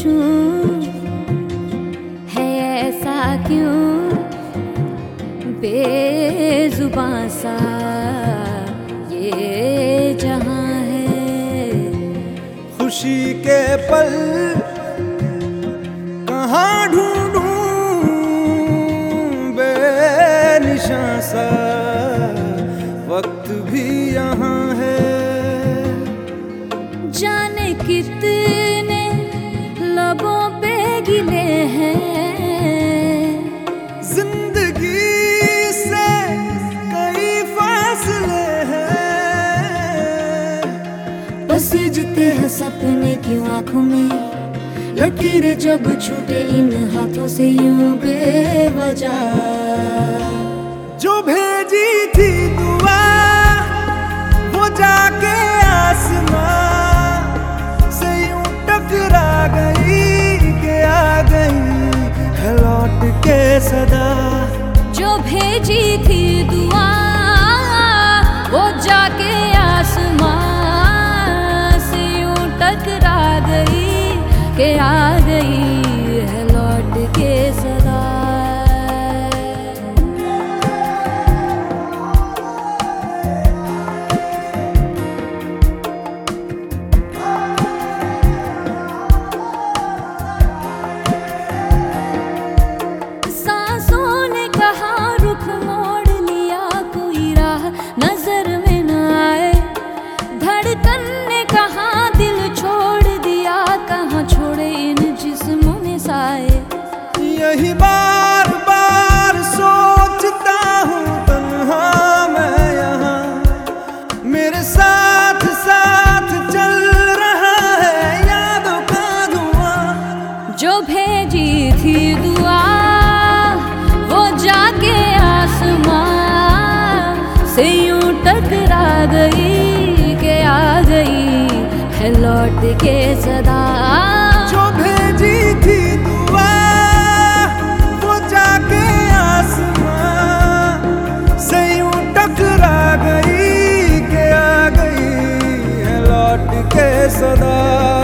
पूछूं है ऐसा क्यों बेजुबां सा ये जहां है। खुशी के पल कहाँ ढूंढूं बेनिशां सा वक्त भी यहाँ है। जाने कितने लबों पे गिले हैं, जिंदगी से कई फासले हैं। बसीजते हैं सपने की आंखों में, लकीरें जब छूटे इन हाथों से यूं बेवजह। जो भेजी थी दुआ वो जाके आसमां से यूं टकरा गई कि आ गई है लौट के सदा। जो भेजी थी दुआ वो जाके आसमां से यूं टकरा गई कि आ गई है लौट के सदा। सांसों ने कहा रुख मोड़ लिया, कोई राह नजर में न आए। धड़कन ने कहा दिल छोड़ दिया, कहाँ छोड़े इन जिस्मों में साए। यही बार बार सोचता हूँ तन्हा मैं यहाँ, मेरे साथ साथ चल रहा है यादों का धुआं। जो भेजी थी दुआ वो जाके आसमां से यूं टकरा गई कि आ गई है लौट के सदा। जो भेजी थी दुआ वो जाके आसमां से यूं टकरा गई कि आ गई है लौट के सदा।